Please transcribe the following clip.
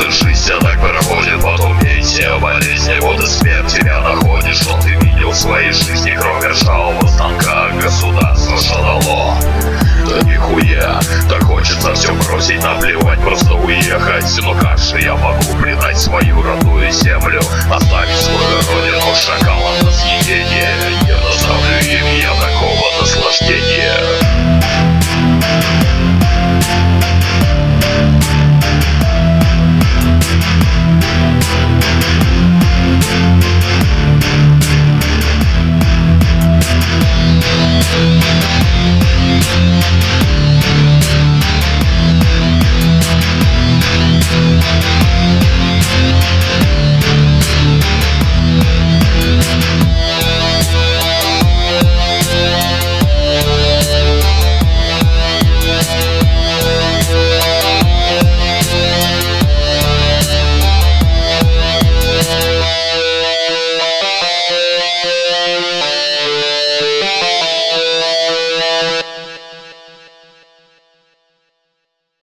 Жизнь так проходит, потом умейте болезни, вот и смерть тебя находит. Что ты видел в своей жизни, кроме ржавого станка? Государство что дало? Да нихуя. Так хочется все бросить, наплевать, просто уехать. Но как же я могу предать свою родную землю, оставить свою родину шакалам на съедение? Не доставлю им я такого наслаждения.